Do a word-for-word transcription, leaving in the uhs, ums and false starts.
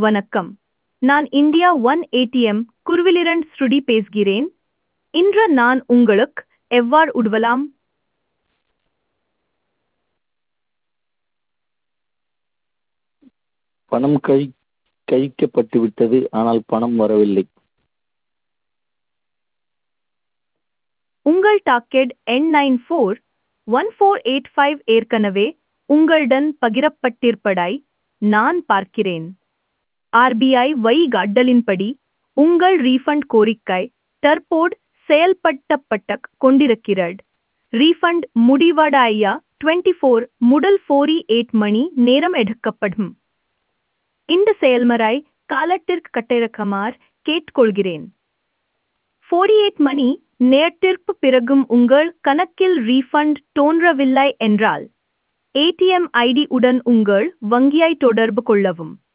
வணக்கம். நான் India one ATM குருவிலிரண்ட் ஸ்ருடி பேசுகிறேன். இன்று நான் உங்களுக்கு எவ்வாறு உதவலாம்? பணம் கழி கழிக்கப்பட்டுவிட்டது ஆனால் பணம் வரவில்லை. உங்கள் டாக்கெட் எண் nine four one four eight five ஏற்கனவே உங்களுடன் பகிரப்பட்டிருப்பதாய் நான் பார்க்கிறேன். ஆர்பிஐ வழிகாட்டலின்படி உங்கள் ரீஃபண்ட் கோரிக்கை தற்போது செயல்படுத்தப்பட்டுக் கொண்டிருக்கிறது. ரீஃபண்ட் முடிவடைய டுவெண்ட்டி ஃபோர் முதல் ஃபோர்ட்டி எயிட் மணி நேரம் எடுக்கப்படும். இந்த செயல்முறை காலத்திற்கு கட்டிருக்குமாறு கேட்டுக்கொள்கிறேன். ஃபோர்ட்டி எயிட் மணி நேரத்திற்கு பிறகும் உங்கள் கணக்கில் ரீஃபண்ட் தோன்றவில்லை என்றால் ஏடிஎம் ஐடி உடன் உங்கள் வங்கியை தொடர்பு கொள்ளவும்.